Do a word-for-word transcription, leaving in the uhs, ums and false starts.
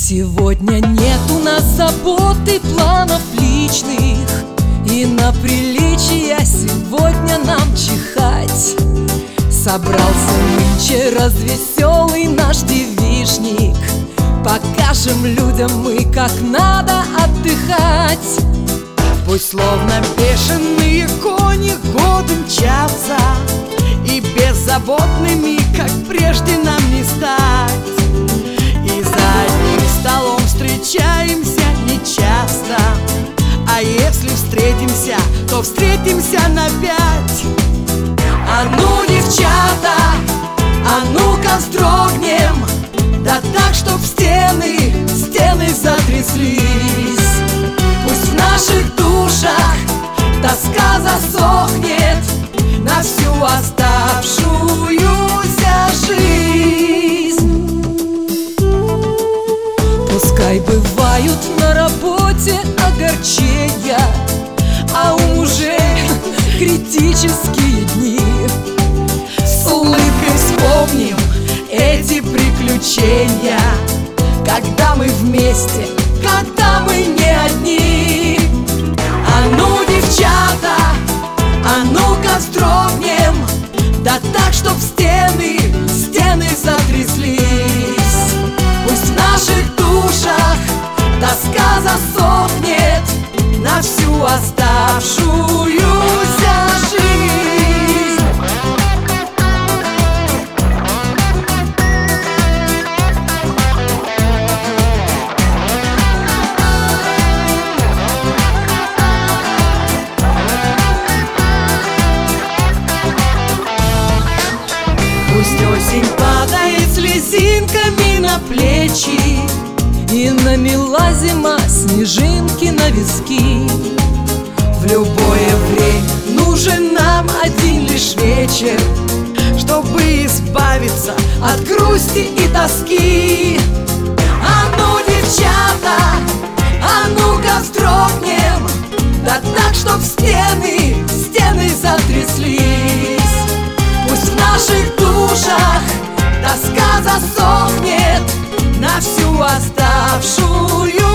Сегодня нет у нас забот и планов личных, и на приличия сегодня нам чихать. Собрался нынче развеселый наш девичник, покажем людям мы, как надо отдыхать. Пусть словно бешеные кони годы мчатся, и беззаботными, как прежде, нам не стать. И за одним столом встречаемся нечасто, а если встретимся, то встретимся на пять. А ну, девчата, а ну-ка вздрогнем, да так, чтоб стены, стены затряслись. Пусть в наших душах тоска засохнет на всю оставшуюся жизнь. Пускай бывают на работе огорчения, а у мужей критические дни. С улыбкой вспомним эти приключения, когда мы вместе, когда мы не одни. А ну, девчата, а ну-ка вздрогнем, да так, чтоб стены, стены затряслись. Пусть в наших душах тоска засохнет на всю оставшуюся жизнь. Пусть осень падает слезинками на плечи, и намела зима снежинки на виски. В любое время нужен нам один лишь вечер, чтобы избавиться от грусти и тоски. А ну, девчата, а ну-ка вздрогнем, да так, чтоб стены, стены затряслись. Пусть в наших душах тоска засохнет на всю оставшую